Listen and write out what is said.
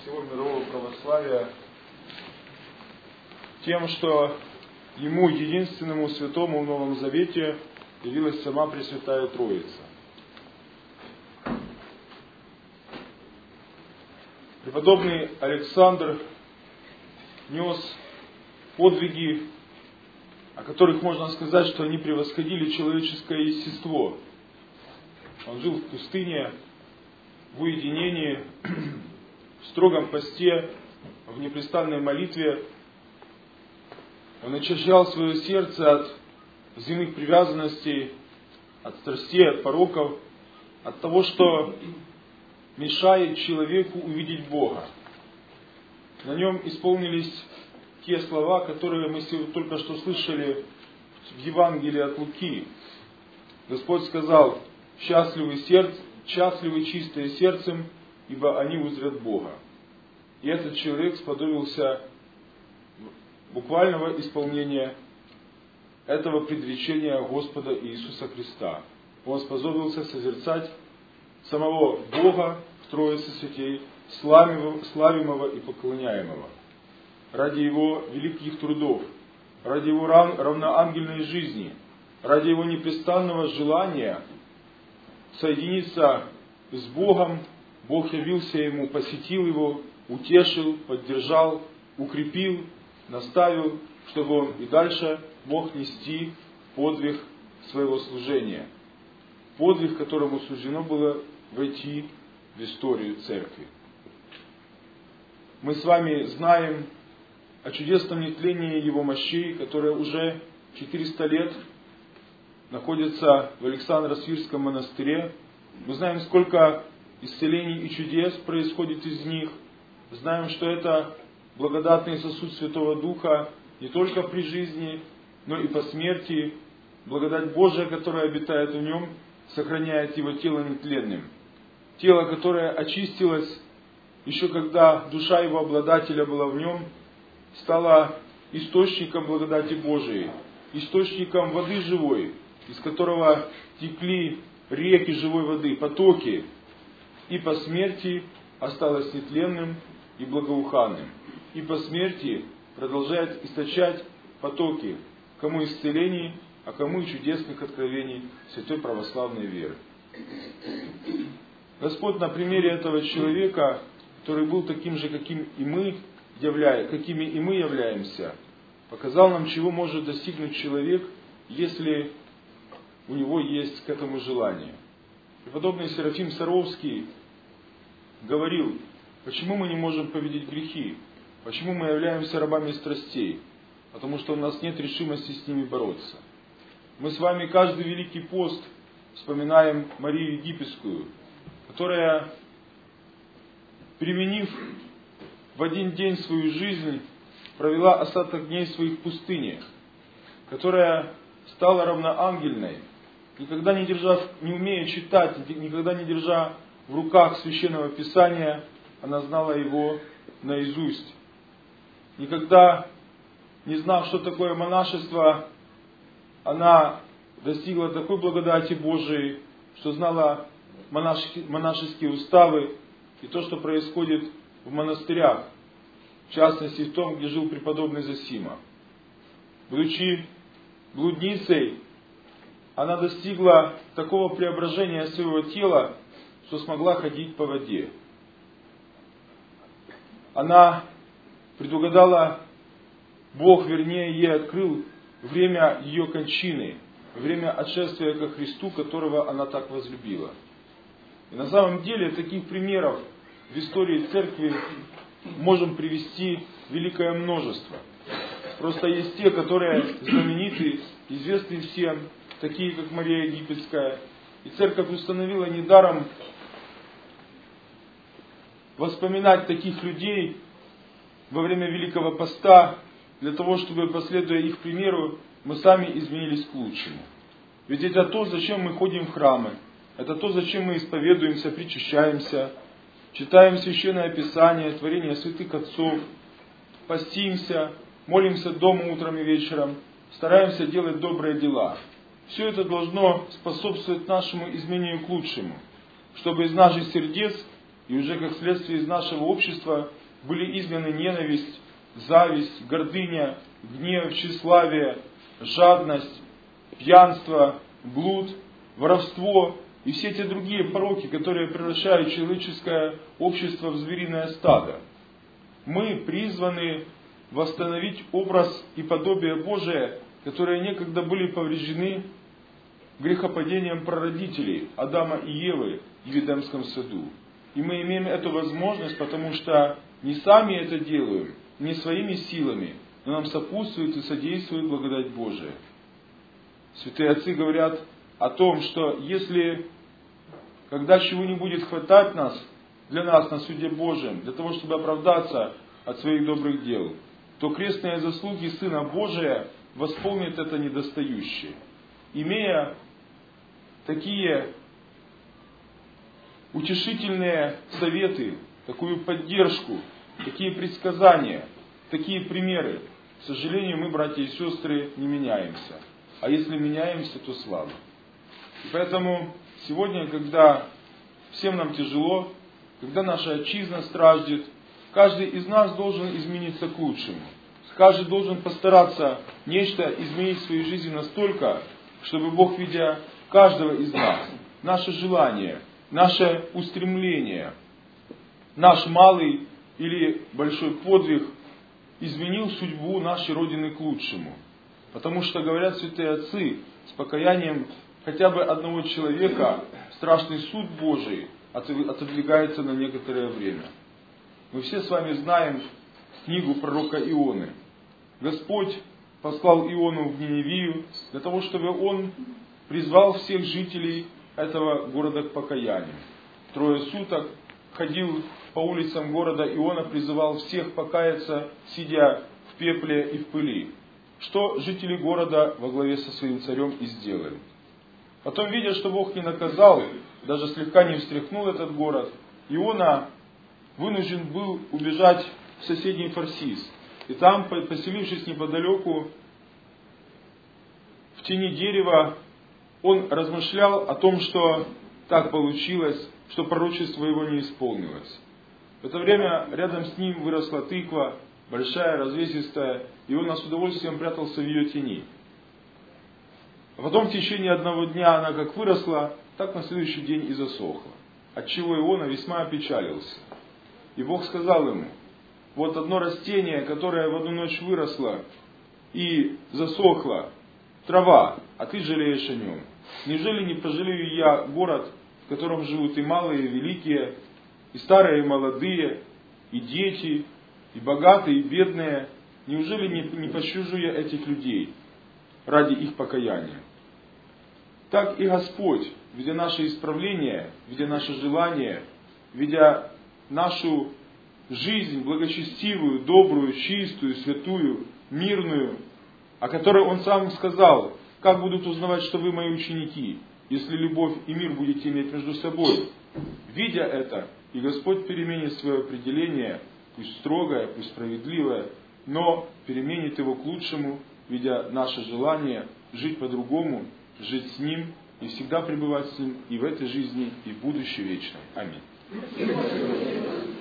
всего мирового православия тем, что Ему, единственному святому в Новом Завете, явилась сама Пресвятая Троица. Преподобный Александр нес подвиги, о которых можно сказать, что они превосходили человеческое естество. Он жил в пустыне, в уединении, в строгом посте, в непрестанной молитве. Он очищал свое сердце от земных привязанностей, от страстей, от пороков, от того, что мешает человеку увидеть Бога. На нем исполнились те слова, которые мы только что слышали в Евангелии от Луки. Господь сказал: счастливы чистые сердцем, ибо они узрят Бога. И этот человек сподобился буквального исполнения этого предречения Господа Иисуса Христа. Он сподобился созерцать самого Бога в Троице Святей, славимого и поклоняемого. Ради Его великих трудов, ради Его равноангельной жизни, ради Его непрестанного желания соединиться с Богом, Бог явился Ему, посетил Его, утешил, поддержал, укрепил, наставил, чтобы он и дальше мог нести подвиг своего служения. Подвиг, которому суждено было войти в историю Церкви. Мы с вами знаем о чудесном нетлении Его мощей, которое уже 400 лет находится в Александро-Свирском монастыре. Мы знаем, сколько исцелений и чудес происходит из них. Знаем, что это благодатный сосуд Святого Духа не только при жизни, но и по смерти. Благодать Божия, которая обитает в нем, сохраняет его тело нетленным. Тело, которое очистилось еще когда душа его обладателя была в нем, стало источником благодати Божией, источником воды живой, из которого текли реки живой воды, потоки, и по смерти осталось нетленным и благоуханным. И по смерти продолжает источать потоки, кому исцелений, а кому и чудесных откровений святой православной веры. Господь на примере этого человека, который был таким же, какими и мы являемся, показал нам, чего может достигнуть человек, если у него есть к этому желание. Преподобный Серафим Саровский говорил: почему мы не можем победить грехи? Почему мы являемся рабами страстей? Потому что у нас нет решимости с ними бороться. Мы с вами каждый Великий пост вспоминаем Марию Египетскую, которая, применив в один день свою жизнь, провела остаток дней своих в пустыне, которая стала равноангельной, никогда не умея читать, никогда не держа в руках Священного Писания, она знала его наизусть. Никогда не знав, что такое монашество, она достигла такой благодати Божией, что знала монашеские уставы и то, что происходит в монастырях, в частности в том, где жил преподобный Зосима. Будучи блудницей, она достигла такого преображения своего тела, что смогла ходить по воде. Она предугадала, Бог, вернее, ей открыл время ее кончины, время отшествия ко Христу, которого она так возлюбила. И на самом деле таких примеров в истории Церкви можем привести великое множество. Просто есть те, которые знамениты, известны всем, такие как Мария Египетская. И Церковь установила недаром воспоминать таких людей во время Великого Поста, для того, чтобы, последуя их примеру, мы сами изменились к лучшему. Ведь это то, зачем мы ходим в храмы, это то, зачем мы исповедуемся, причащаемся, читаем Священное Писание, творение святых отцов, постимся, молимся дома утром и вечером, стараемся делать добрые дела. Все это должно способствовать нашему изменению к лучшему, чтобы из наших сердец И уже как следствие из нашего общества были изгнаны ненависть, зависть, гордыня, гнев, тщеславие, жадность, пьянство, блуд, воровство и все те другие пороки, которые превращают человеческое общество в звериное стадо. Мы призваны восстановить образ и подобие Божие, которые некогда были повреждены грехопадением прародителей Адама и Евы в Едемском саду. И мы имеем эту возможность, потому что не сами это делаем, не своими силами, но нам сопутствует и содействует благодать Божия. Святые отцы говорят о том, что если, когда чего не будет хватать для нас на суде Божьем, для того, чтобы оправдаться от своих добрых дел, то крестные заслуги Сына Божия восполнят это недостающее. Имея такие утешительные советы, такую поддержку, такие предсказания, такие примеры, к сожалению, мы, братья и сестры, не меняемся. А если меняемся, то слабо. И поэтому сегодня, когда всем нам тяжело, когда наша отчизна страждет, каждый из нас должен измениться к лучшему. Каждый должен постараться нечто изменить в своей жизни настолько, чтобы Бог, видя каждого из нас, наше желание, наше устремление, наш малый или большой подвиг изменил судьбу нашей Родины к лучшему. Потому что, говорят святые отцы, с покаянием хотя бы одного человека страшный суд Божий отодвигается на некоторое время. Мы все с вами знаем книгу пророка Ионы. Господь послал Иону в Ниневию для того, чтобы он призвал всех жителей этого города к покаянию. 3 суток ходил по улицам города, Иона призывал всех покаяться, сидя в пепле и в пыли. Что жители города во главе со своим царем и сделали. Потом, видя, что Бог не наказал, даже слегка не встряхнул этот город, Иона вынужден был убежать в соседний Фарсис. И там, поселившись неподалеку, в тени дерева, он размышлял о том, что так получилось, что пророчество его не исполнилось. В это время рядом с ним выросла тыква, большая, развесистая, и он с удовольствием прятался в ее тени. А потом в течение одного дня она как выросла, так на следующий день и засохла. Отчего Иона весьма опечалился. И Бог сказал ему: вот одно растение, которое в одну ночь выросло и засохло, трава, а ты жалеешь о нем. Неужели не пожалею я город, в котором живут и малые, и великие, и старые, и молодые, и дети, и богатые, и бедные? Неужели не пощажу я этих людей ради их покаяния? Так и Господь, видя наше исправление, видя наше желание, видя нашу жизнь благочестивую, добрую, чистую, святую, мирную, о которой Он сам сказал: как будут узнавать, что вы мои ученики, если любовь и мир будете иметь между собой? Видя это, и Господь переменит свое определение, пусть строгое, пусть справедливое, но переменит его к лучшему, видя наше желание жить по-другому, жить с Ним и всегда пребывать с Ним и в этой жизни, и в будущей вечной. Аминь.